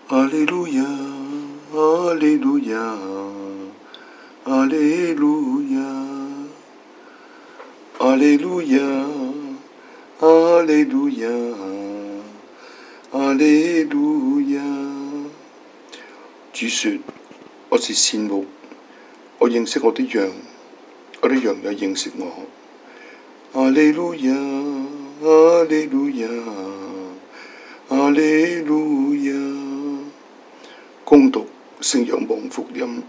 哈利路亞，哈利路亞，哈利路亞，哈利路亞，哈利路亞，哈利路亞。主說：我是善牧，我認識我的羊，我的羊也認識我。哈利路亞，哈利路亞，哈利路亞。恭讀聖若望福音。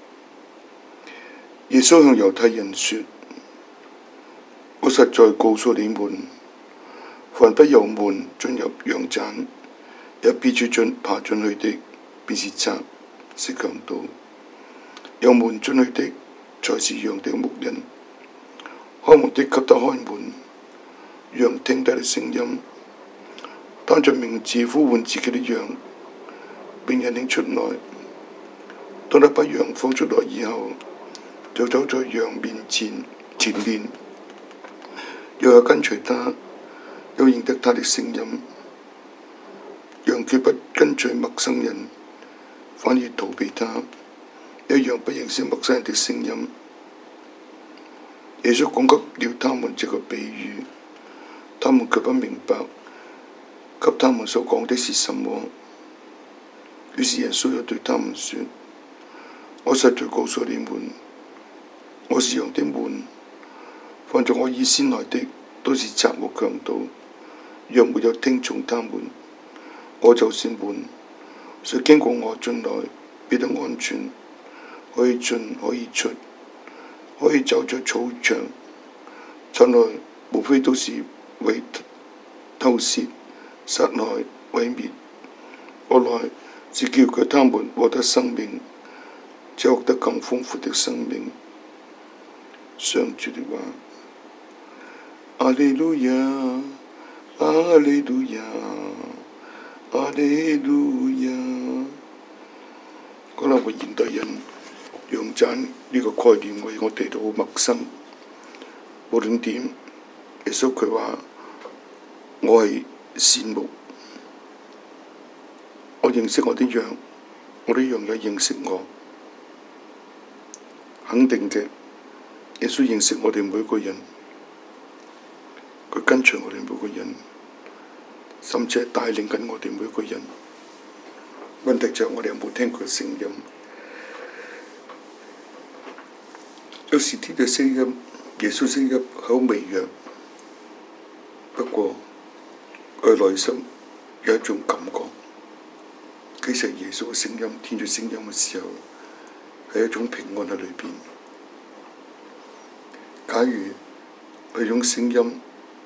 耶穌向猶太人說：我實在告訴你們，凡不由門進入羊棧，也必須爬進去的，便是賊，是強盜；由門進去的，才是羊的牧人。開門的給他開門，羊聽他的聲音，當着名字呼喚自己的羊，並引領出來。當他把羊放出來以後，就走在羊前面，羊也跟隨他，又認得他的聲音。羊絕不跟隨陌生人，反而逃避他，因為羊不認識陌生人的聲音。耶穌講給了他們這個比喻，他們卻不明白，給他們所講的是什麼。於是耶穌又對他們說：我實在告訴你們，我是羊的門，凡從我以先來的，都是賊和強盜。若沒有聽從他們，我就是門，誰經過我進來，必得安全，可以進可以出，可以走在草場。進來無非都是為偷竊、殺害、毀滅。我來是叫他們獲得生命，且獲得更豐富的生命。上主的話。哈利路亞，哈利路亞，哈利路亞。可能我現代人羊棧呢個概念為我哋都好陌生。無論點，耶穌佢話：我係善牧，我認識我的羊，我的羊也認識我。肯定嘅，耶穌認識我哋每個人，佢跟隨我哋每個人，甚至係帶領緊我哋每個人。問題就係我哋有冇聽佢嘅聲音？有時聽嘅聲音，耶穌聲音好微弱，不過佢內心有一種感覺，其實耶穌嘅聲音，聽住聲音嘅時候，係一種平安喺裏邊。假如佢種聲音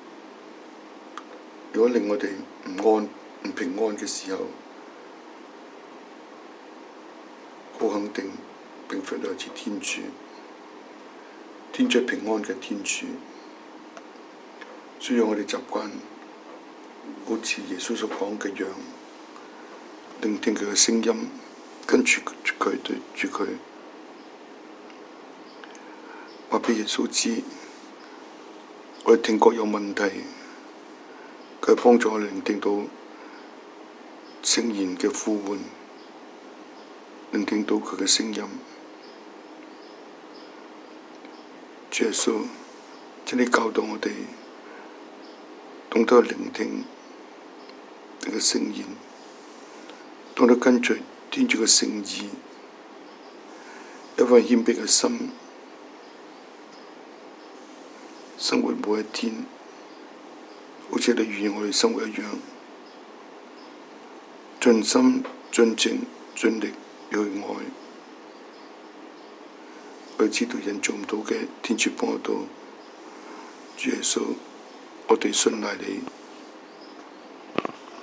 如果令我哋唔平安嘅時候，好肯定並非來自天主，天主係平安嘅天主，所以我哋習慣好似耶穌所講嘅羊，聆聽佢嘅聲音，跟住佢，對住佢，話俾耶穌知，我哋聽覺有問題，佢幫助我哋聆聽到聖言嘅呼喚，聆聽到佢嘅聲音。主耶穌，請你教導我哋懂得聆聽你嘅聖言，懂得跟隨天主嘅聖意，一份謙卑嘅心，生活每一天，好似你預言我哋生活一樣，盡心盡情盡力去愛。我知道人做唔到嘅，天主幫我到。主耶穌，我哋信賴你。